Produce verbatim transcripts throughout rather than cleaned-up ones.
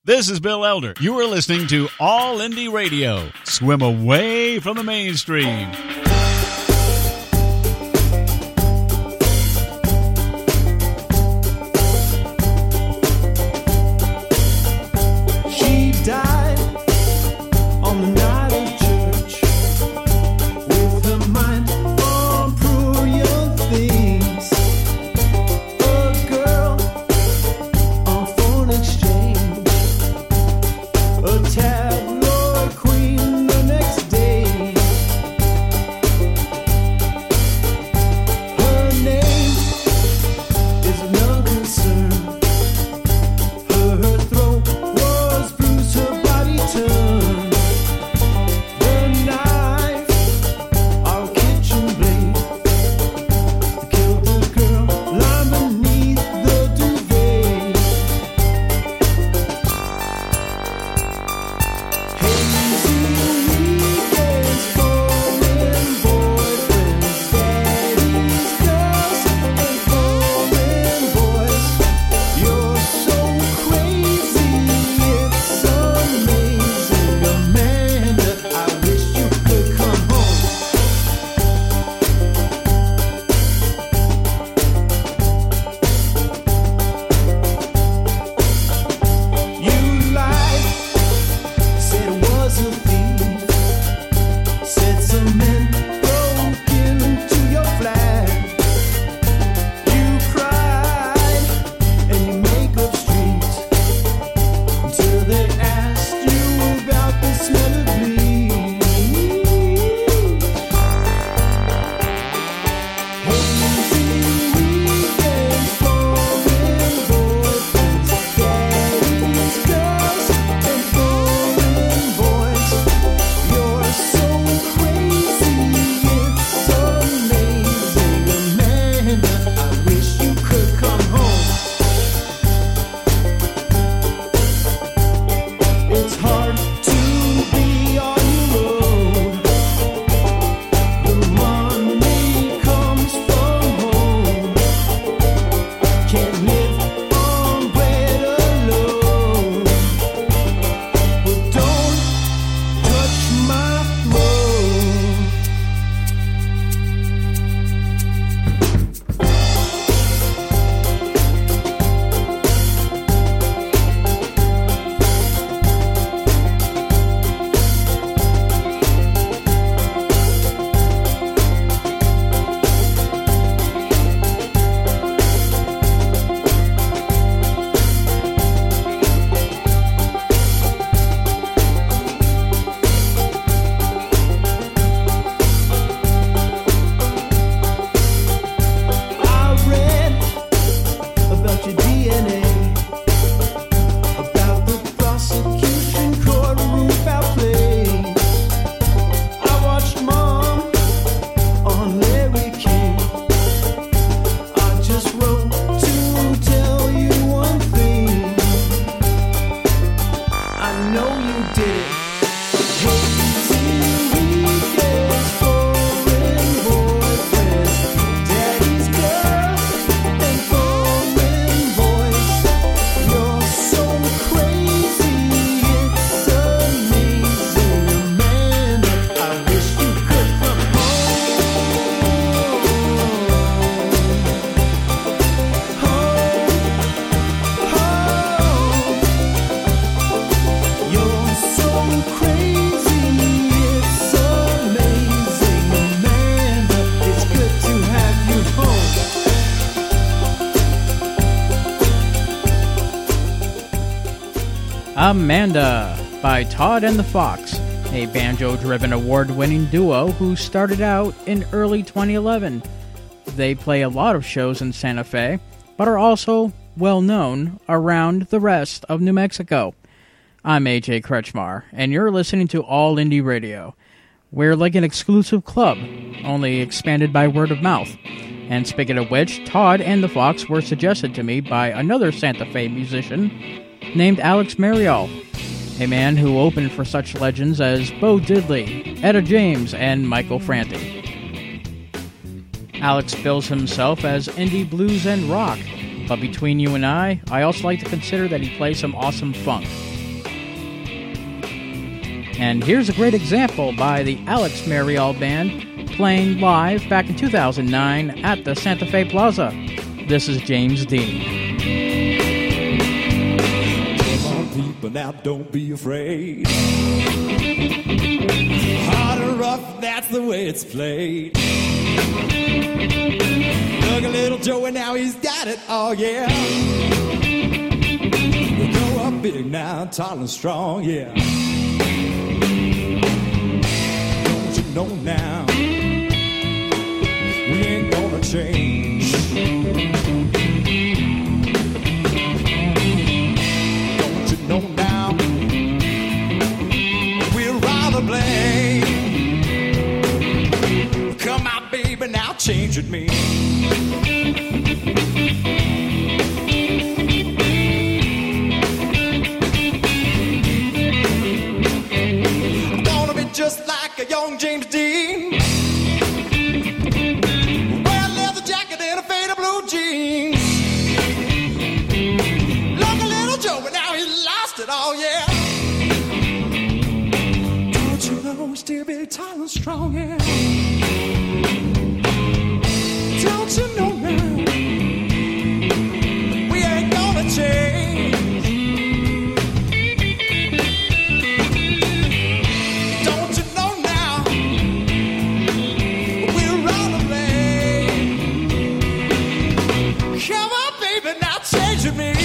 This is Bill Elder. You are listening to All Indie Radio. Swim away from the mainstream. She died on the night of church with her mind on prurient things. A girl on phone exchange, a tabloid queen the next day. Her name is no concern. Her, her throat was bruised, her body turned. The knife, our kitchen blade, killed the girl lying beneath the duvet. Hazy weekends, foreign boyfriends, daddy's girls and foreign boys. You're so crazy, it's amazing, Amanda. I wish you could come home. You lied, said it was a thief, said some men broke into your flat. You cried and you make up streets until they asked you about the smell of bleach. Hazy weekends, foreign boyfriends, daddy's girls and foreign boys. You're so crazy, it's amazing, Amanda. I wish you could come home. It's hard to be on your own. The money comes from home. Can't live on bread alone. But don't touch my phone. I read about your D N A, about the prosecution courtroom foul play. I watched Mom on Larry King. I just wrote to tell you one thing. I know you did it. Hazy weekends, foreign boyfriends, daddy's girls and foreign boys. You're so crazy, it's amazing, Amanda. I wish you could come home. Home, home. You're so crazy, it's amazing, Amanda. It's good to have you home. Amanda by Todd and the Fox, a banjo-driven award-winning duo who started out in early twenty eleven. They play a lot of shows in Santa Fe, but are also well known around the rest of New Mexico. I'm A J Kretschmar, and you're listening to All Indie Radio. We're like an exclusive club, only expanded by word of mouth. And speaking of which, Todd and the Fox were suggested to me by another Santa Fe musician named Alex Marial, a man who opened for such legends as Bo Diddley, Etta James, and Michael Franti. Alex bills himself as indie blues and rock, but between you and I, I also like to consider that he plays some awesome funk. And here's a great example by the Alex Mariel Band playing live back in two thousand nine at the Santa Fe Plaza. This is James Dean. Come on, people, now don't be afraid. Hard and rough, that's the way it's played. Look at little Joey, now he's got it, oh yeah. We go up big now, tall and strong, yeah. Don't you know now, we ain't gonna change. Don't you know now, we're rather blame. Come out, baby, now change with me. I'm gonna be just like a young James Dean. Wear a leather jacket and a faded blue jeans. Look a little Joe, but now he's lost it all, yeah. Don't you know we still be tall and strong, yeah. Don't you know now, we ain't gonna change. Don't you know now, we're on the way. Come on, baby, now change with me.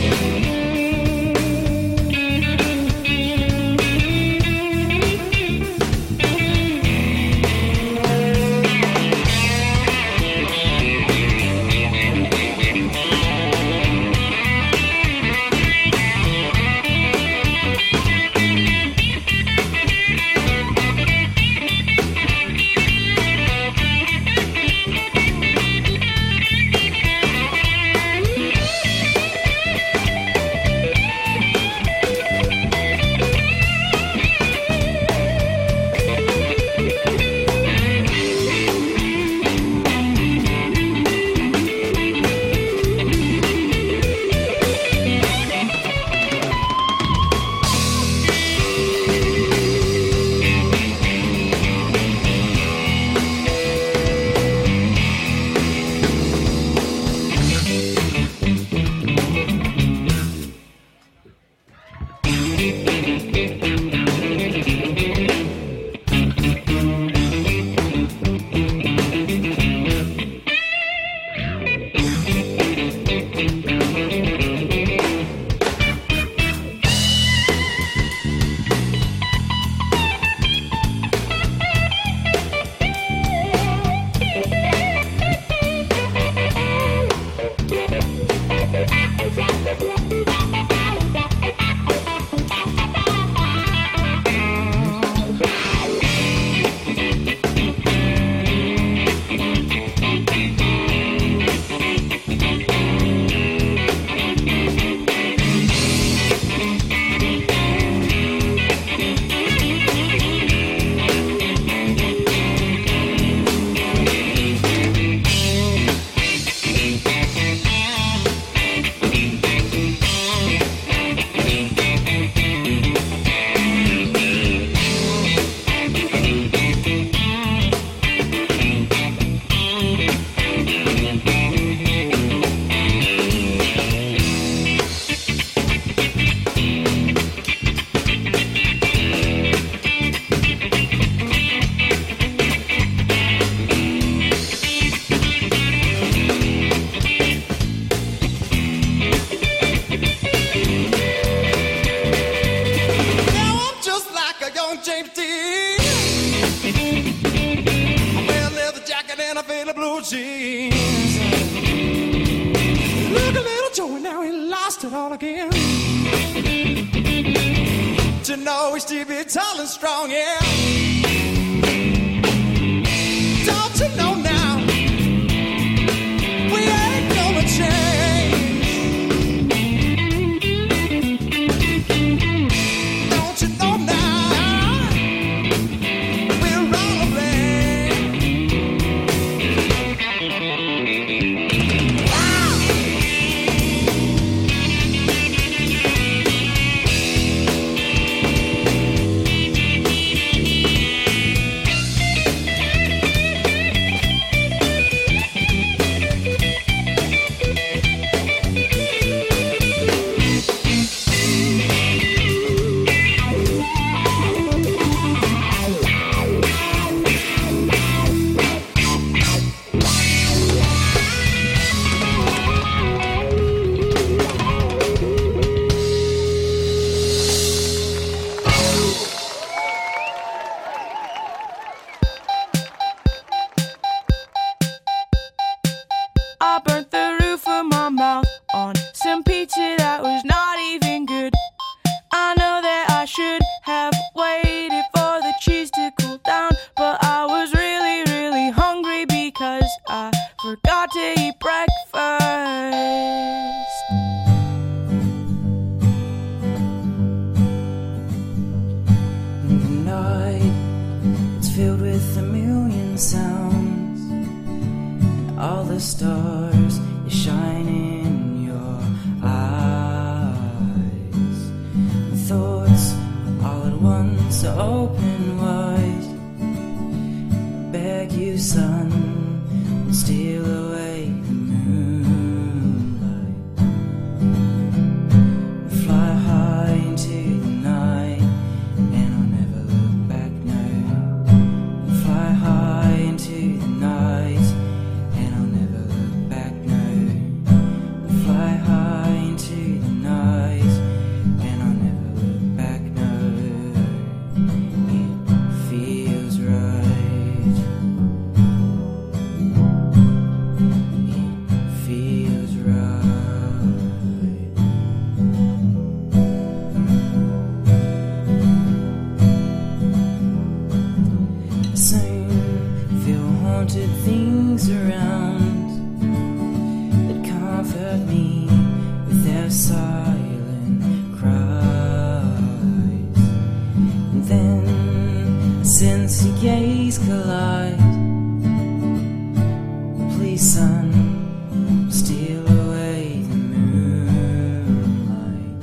To know we still be tall and strong, yeah. Don't you know now, we ain't gonna change. Don't you know now, we're on the way. the stars that shine in your eyes. Thoughts all at once open wide. Beg you, sun, and steal away the moonlight. Fly high into the night, and I'll never look back now. Fly high into the night, and I'll never look back now. Fly high into the night, and I'll never look back now. It feels right. It feels right. Soon feel haunted things around that comfort me with their silent cries. And then I sense your gaze collide. Please, sun, steal away the moonlight.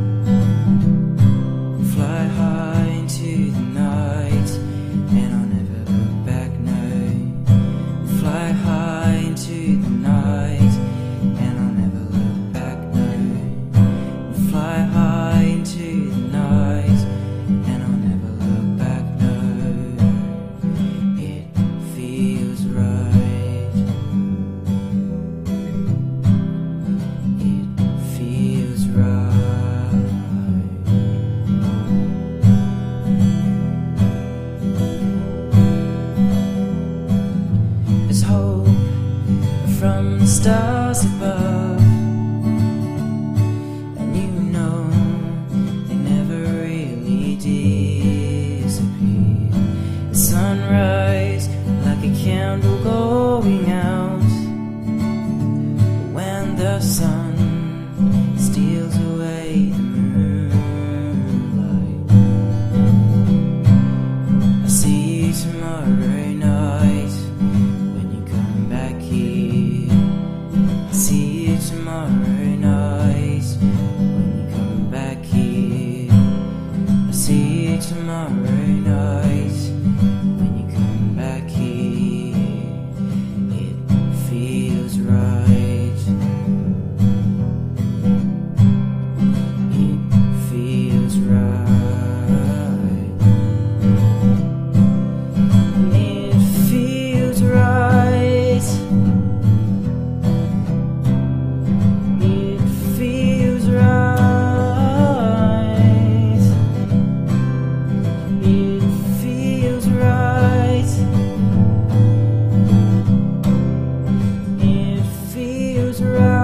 Fly high into the night, and I'll never look back now. Fly high into the night, and I'll never look back now. Fly high into the night, and I'll never look back now. It feels right. It feels right. There's hope from the stars above, and you know they never really disappear. The sunrise like a candle going out when the sun steals away the moonlight. I'll see you tomorrow night when you come back here. I'll see you tomorrow night when you come back here. I'll see you tomorrow night when you come back here. It feels right. It feels right. It feels right. It feels right. It feels right. It feels right.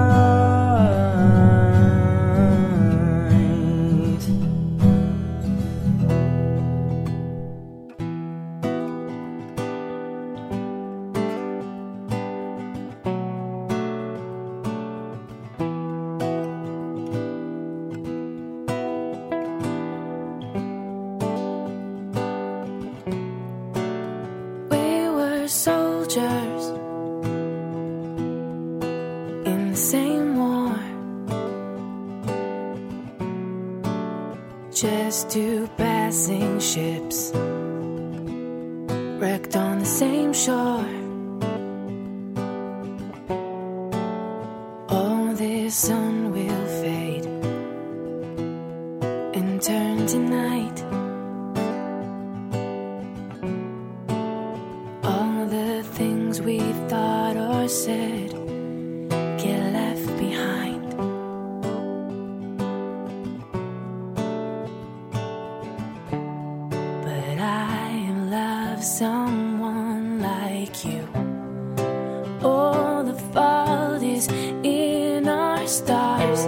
We were soldiers in the same war, just two passing ships wrecked on the same shore. Oh, this sun will fade and turn to night. All the things we thought or said get left behind. But I love someone like you. All the fault is in our stars.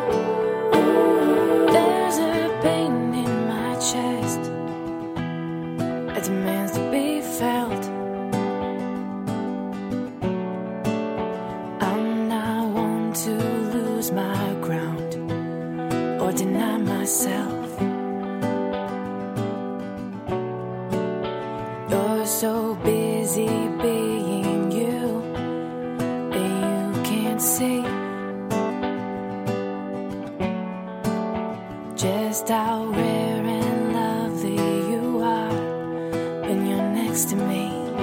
There's a pain in my chest deny myself. You're so busy being you that you can't see just how rare and lovely you are when you're next to me.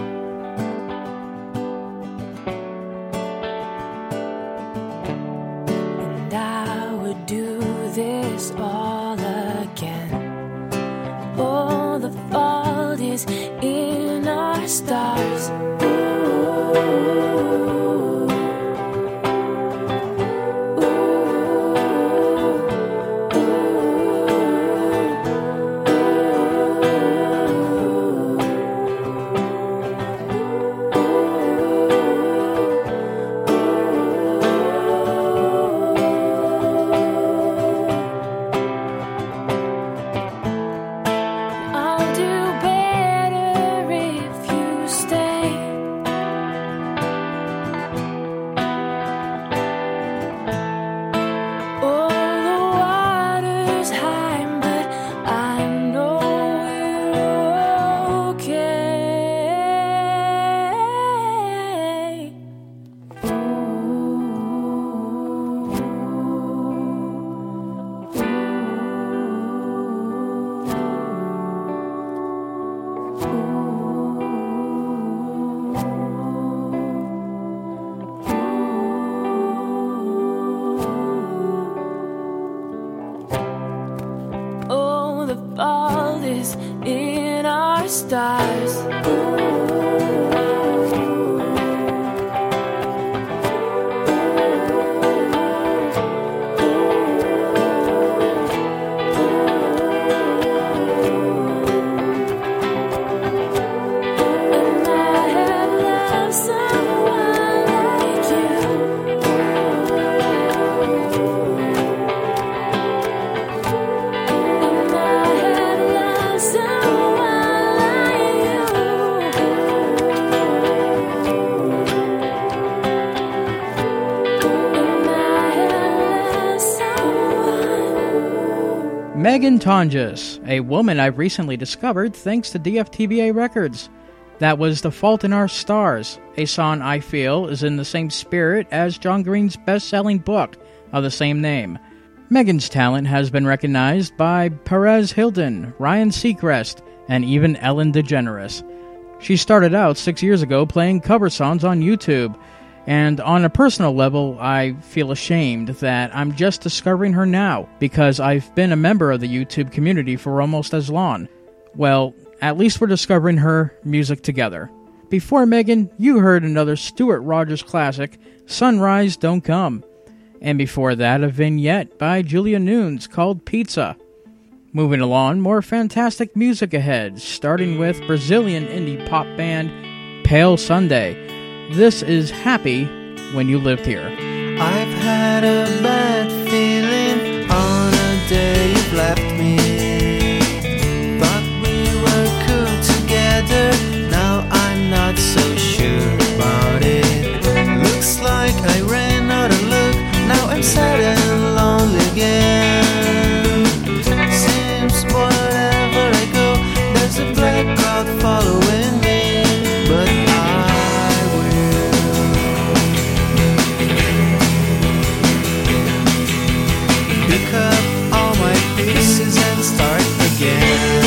And I would do this all again. Oh, the fault is in our stars. Ooh. In our stars. Megan Tonjes, a woman I've recently discovered thanks to D F T V A Records. That was The Fault in Our Stars, a song I feel is in the same spirit as John Green's best-selling book of the same name. Megan's talent has been recognized by Perez Hilton, Ryan Seacrest, and even Ellen DeGeneres. She started out six years ago playing cover songs on YouTube, and on a personal level, I feel ashamed that I'm just discovering her now, because I've been a member of the YouTube community for almost as long. Well, at least we're discovering her music together. Before Megan, you heard another Stuart Rogers classic, Sunrise Don't Come. And before that, a vignette by Julia Nunes called Pizza. Moving along, more fantastic music ahead, starting with Brazilian indie pop band Pale Sunday. This is Happy When You Lived Here. I've had a bad feeling on a day you've left me. Thought we were cool together, now I'm not so sure about it. Looks like I ran out of luck, now I'm sad and lonely again. Seems wherever I go, there's a black cloud following me, but I pick up all my pieces and start again.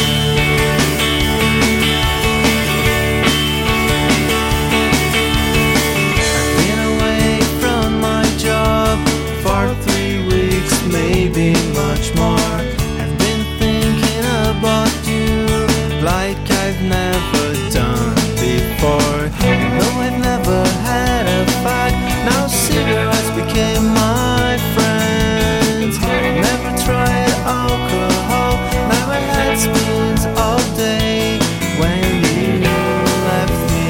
I've been away from my job for three weeks, maybe much more. I've been thinking about you like I've never done before. You know I've never had a fight, now cigarettes became my friends. Never tried alcohol, now my head spins all day when you left me.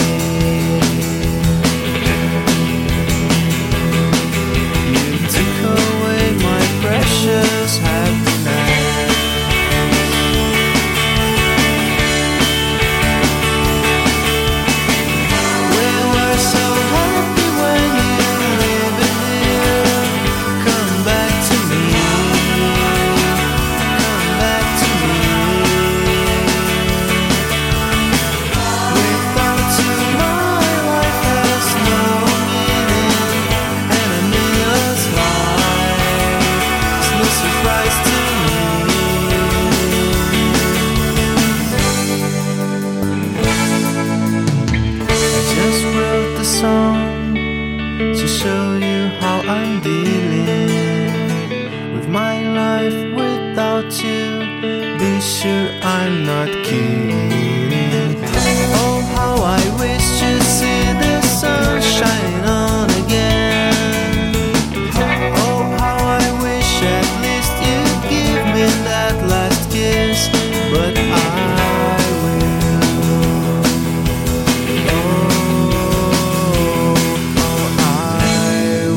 You took away my precious happiness. without you. Be sure I'm not kidding. Oh, how I wish to see the sun shine on again. Oh, how I wish at least you'd give me that last kiss. But I will. Oh, I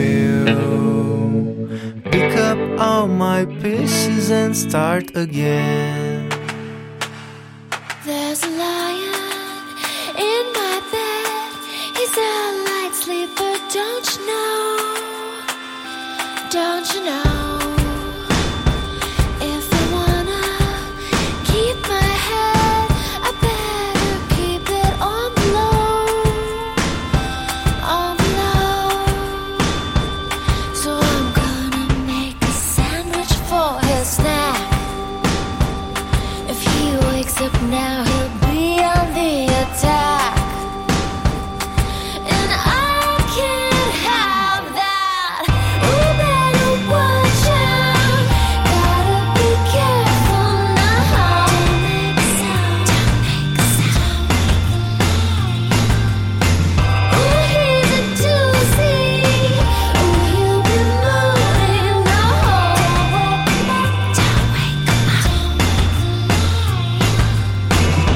will pick up all my pieces and start again. There's a lion in my bed. He's a light sleeper, don't you know? Don't you know? If I wanna keep my head, I better keep it on the low, on the low. So I'm gonna make a sandwich for his snack. If he wakes up now, he'll be on the attack. And I can't have that. Oh, better watch out. Gotta be careful now. Don't make a sound. Don't make a sound. Oh, he's a doozy. Oh, he'll be moving now. Don't wake him up. Don't wake him up.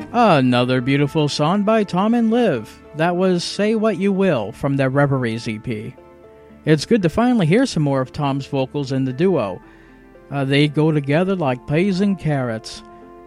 Another beautiful song by Tom and Liv. That was Say What You Will from their Reveries E P. It's good to finally hear some more of Tom's vocals in the duo. Uh, they go together like peas and carrots.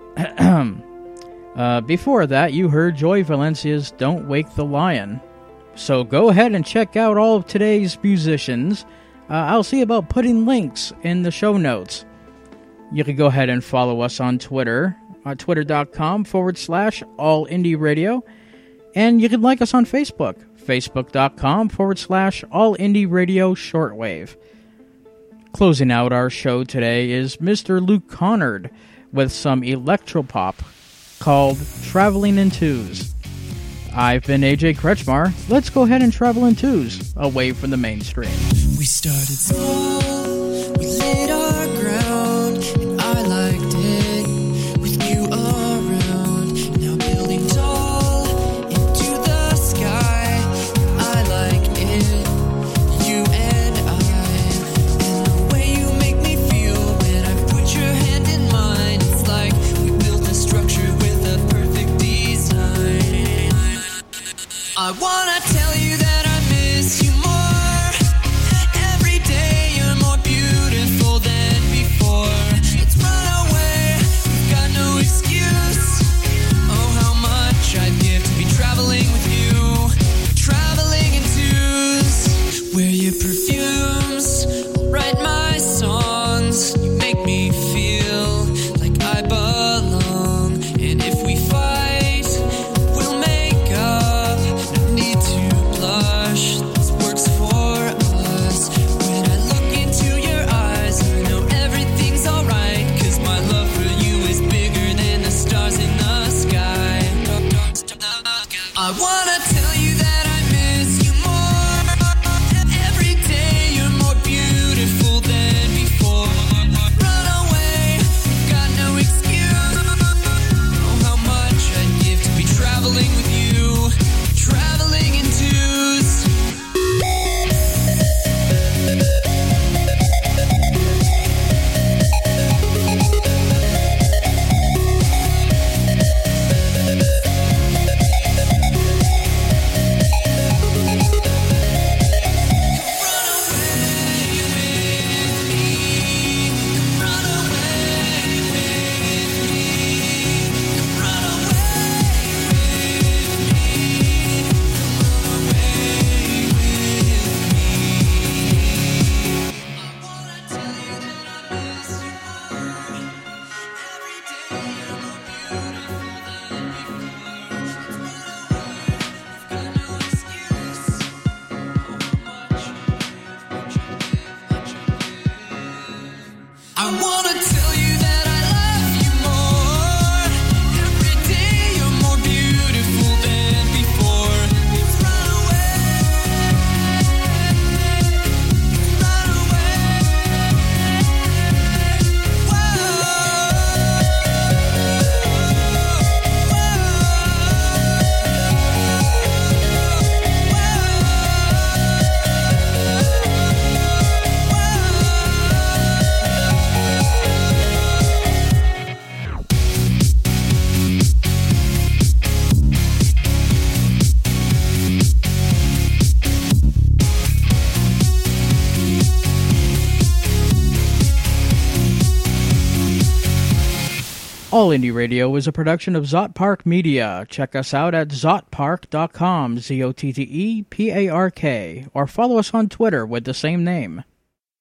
uh, before that, you heard Joy Valencia's Don't Wake the Lion. So go ahead and check out all of today's musicians. Uh, I'll see about putting links in the show notes. You can go ahead and follow us on Twitter, uh, twitter.com forward slash all indie radio. And you can like us on Facebook, facebook.com forward slash all indie radio shortwave. Closing out our show today is Mister Luke Connard with some electropop called Traveling in Twos. I've been A J Kretschmar. Let's go ahead and travel in twos, away from the mainstream. We started small, we laid our ground, and I liked it with you around. Now building tall into the sky, I like it, you and I. And the way you make me feel when I put your hand in mine, it's like we built a structure with a perfect design. I wanna tell you that I miss you more. Every day you're more beautiful than before. Let's run away, we've got no excuse. Oh, how much I'd give to be traveling with you. Traveling in twos. Wear your perfumes, I'll write my songs. You make me feel like I belong. And if we fight, we'll make up. No need to blush, this works for us. When I look into your eyes, I know everything's alright. Cause my love for you is bigger than the stars in the sky. I wanna tell you that I miss you more. Every day you're more beautiful than before. Run away, got no excuse. Oh, how much I'd give to be traveling with you. Traveling in twos. I wanna tell you that I love you more. Every day you're more beautiful than before. Let's run away. Run away. All Indie Radio is a production of Zot Park Media. Check us out at zot park dot com, Z O T T E P A R K, or follow us on Twitter with the same name.